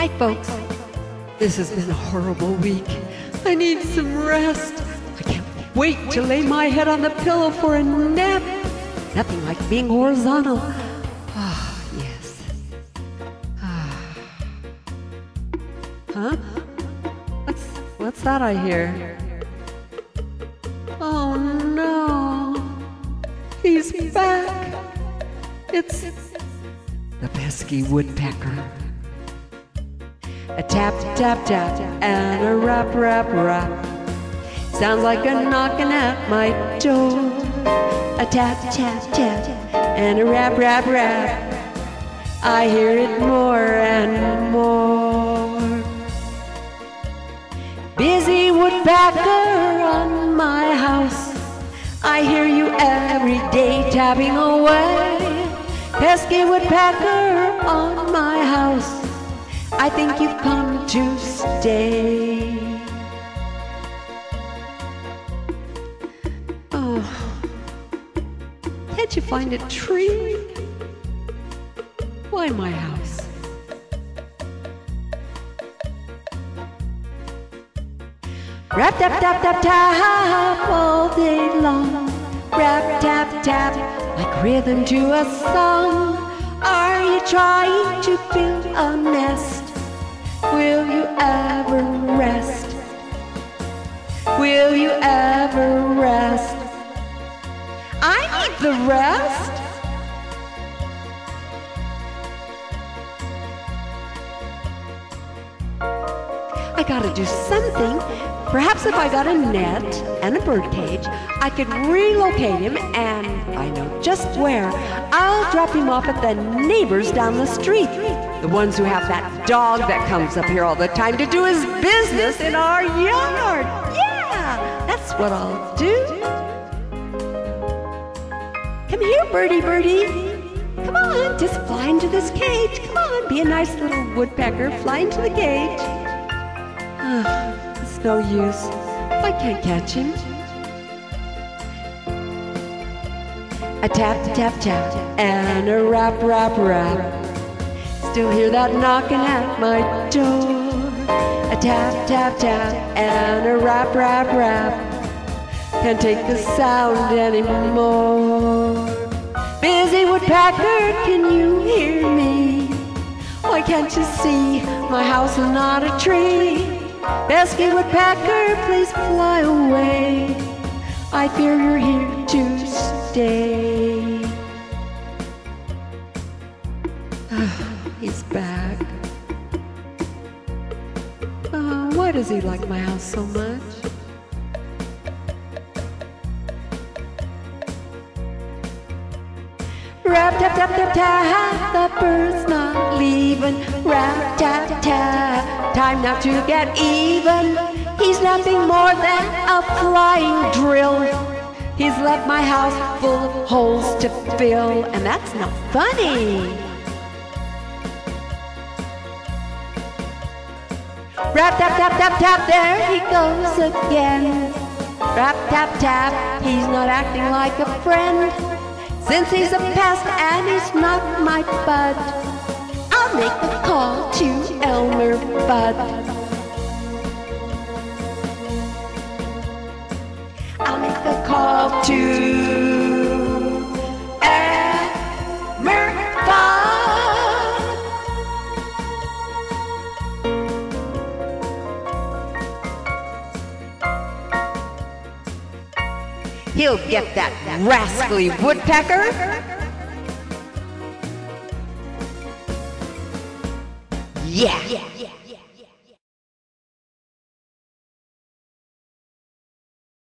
Hi, folks. This has been a horrible week. I need some rest. I can't wait to lay my head on the pillow for a nap. Nothing like being horizontal. Ah, yes. Ah. Huh? What's that I hear? Oh no. He's back. It's the pesky woodpecker. A tap, tap, tap, and a rap, rap, rap. Sounds like a knocking at my door. A tap, tap, tap, and a rap, rap, rap. I hear it more and more. Busy woodpecker on my house. I hear you every day tapping away. Pesky woodpecker on my house. I think you've come to stay. Oh, can't you find a tree? Why my house? Rap, tap, tap, tap, tap all day long. Rap, tap, tap, like rhythm to a song. Are you trying to build a nest? Will you ever rest? Will you ever rest? I need the rest. I gotta do something. Perhaps if I got a net and a bird cage, I could relocate him, and I know just where. I'll drop him off at the neighbors down the street. The ones who have that dog that comes up here all the time to do his business in our yard. Yeah, that's what I'll do. Come here, birdie, birdie. Come on, just fly into this cage. Come on, be a nice little woodpecker. Fly into the cage. It's no use. I can't catch him. A tap, tap, tap, and a rap, rap, rap. Still hear that knocking at my door. A tap, tap, tap, and a rap, rap, rap. Can't take the sound anymore. Busy woodpecker, can you hear me? Why can't you see my house is not a tree? Pesky woodpecker, please fly away. I fear you're here to stay. He's back. Why does he like my house so much? Rap, tap, tap, tap, tap, the bird's not leaving. Rap, tap, tap, time now to get even. He's nothing more than a flying drill. He's left my house full of holes to fill, and that's not funny. Rap, tap, tap, tap, tap, there he goes again. Rap, tap, tap, he's not acting like a friend. Since he's a pest and he's not my bud, I'll make a call to Elmer Fudd. I'll make a call to Elmer Fudd. He'll get that rascally woodpecker. Yeah.